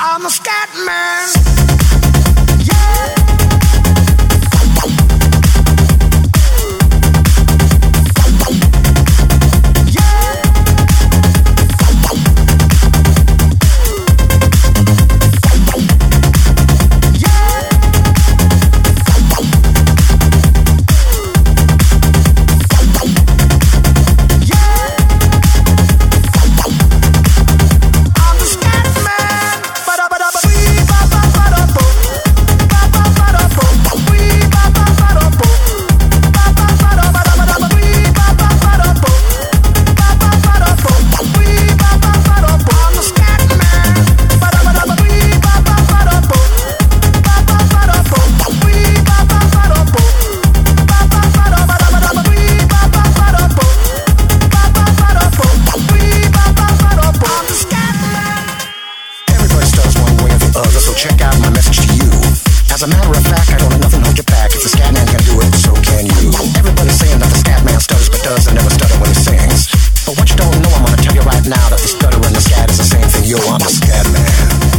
I'm a scat man. Yeah. Check out my message to you. As a matter of fact, I don't let nothing hold you back. If the scat man can do it, so can you. Everybody's saying that the scat man stutters but does and never stutter when he sings. But what you don't know, I'm gonna tell you right now that the stutter and the scat is the same thing. Yo, I'm a scat man.